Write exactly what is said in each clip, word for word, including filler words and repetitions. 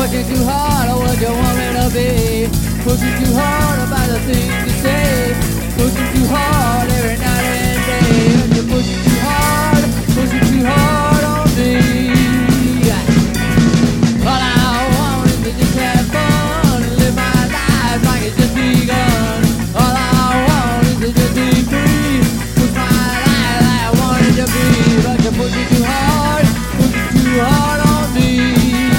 Pushing too hard on what you want me to be. Pushing too hard about the things you say. Pushing too hard every night and day. And you're pushing too hard, pushing too hard on me. All I want is to just have fun and live my life like it's just begun. All I want is to just be free. Push my life like I want it to be. But you're pushing too hard, pushing too hard on me.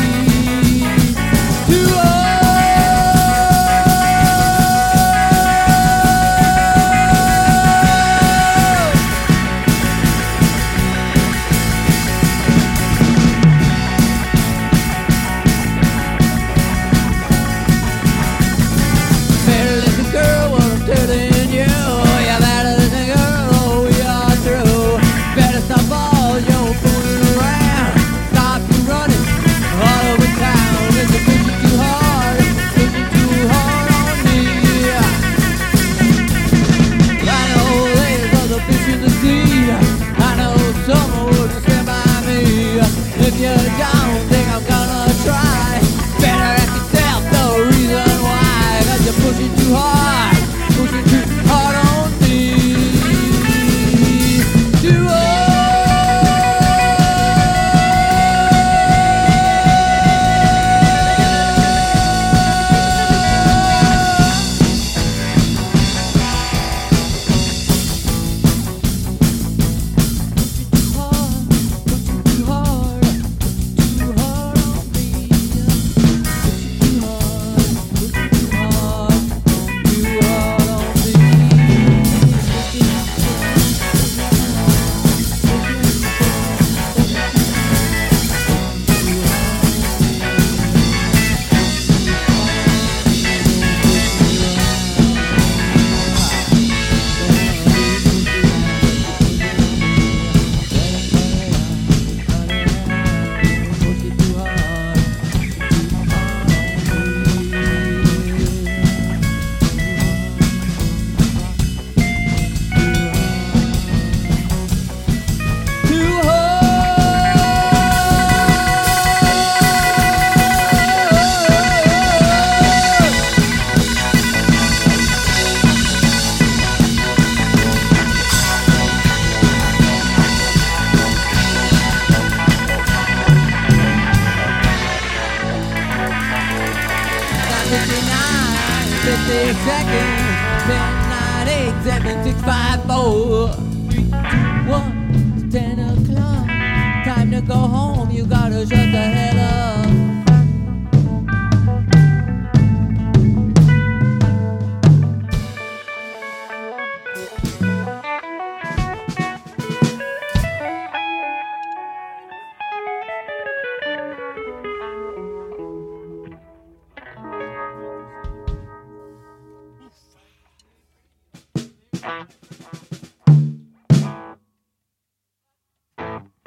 If you don't think I'm gonna try, better ask yourself the reason why. Cause you're pushing too hard, pushing too hard on me. Too hard. fifty-nine, fifty seconds, ten, nine, eight, seven, six, five, four.